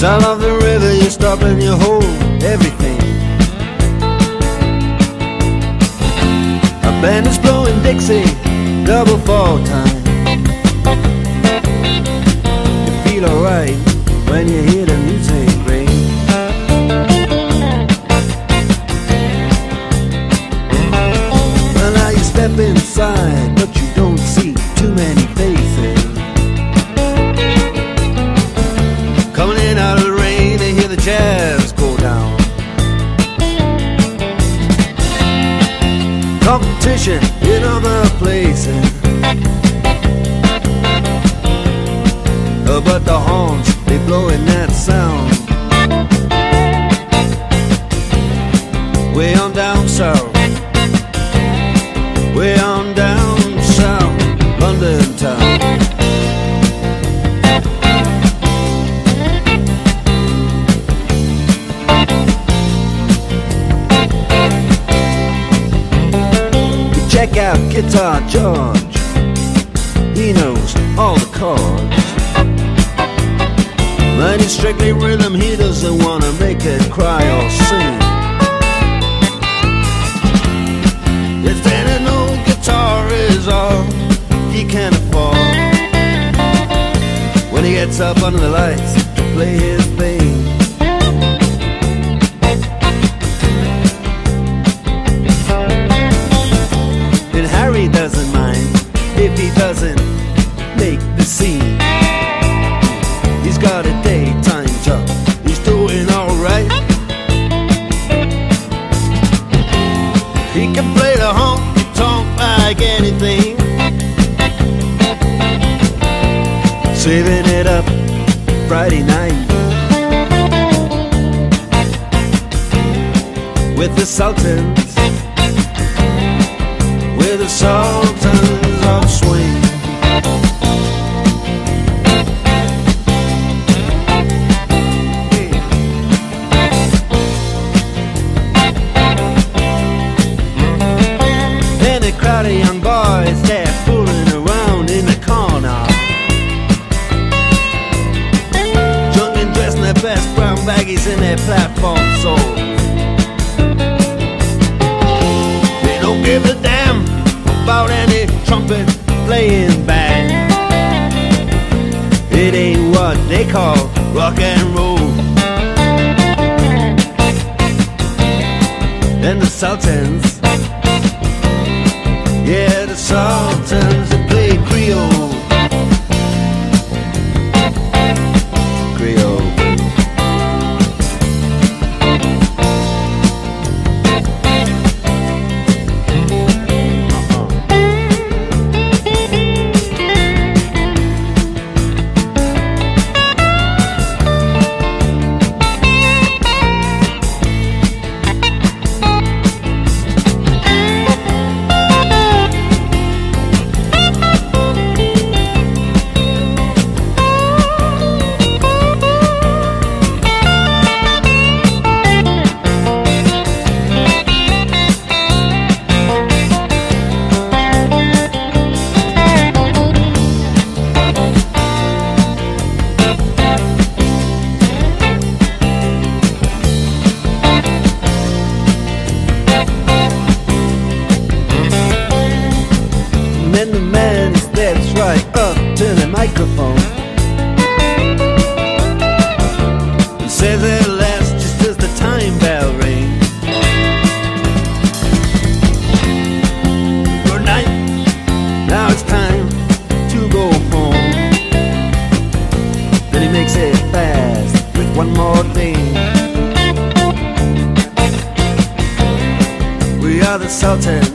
Sound of the river, you stop and you hold everything. A band is blowing Dixie, double fall time. You feel alright when you hear the music ring. Well, now you step inside, but you don't see too many faces. Coming in out of the rain, they hear the jazz go down. Competition in other places, but the horns, they blowing that sound. Way on down south, way on down south, London town. Check out Guitar George, he knows all the chords. But he's strictly rhythm, he doesn't wanna make it cry or sing. If then an old guitar is all he can afford, when he gets up under the lights to play his thing, Harry doesn't mind if he doesn't make the scene. He's got a daytime job, he's doing alright. He can play the honky-tonk like anything, saving it up Friday night with the Sultans, with the Sultans of Swing. Then a crowd of young boys, they're fooling around in the corner, drunk and dressed in their best brown baggies in their platform soles. They don't give a damn about any trumpet playing band. It ain't what they call rock and roll. And the Sultans, yeah, the Sultans, they play Creole. Creole. Then the man steps right up to the microphone and says at last, just as the time bell rings, good night, now it's time to go home. Then he makes it fast with one more thing. We are the Sultans,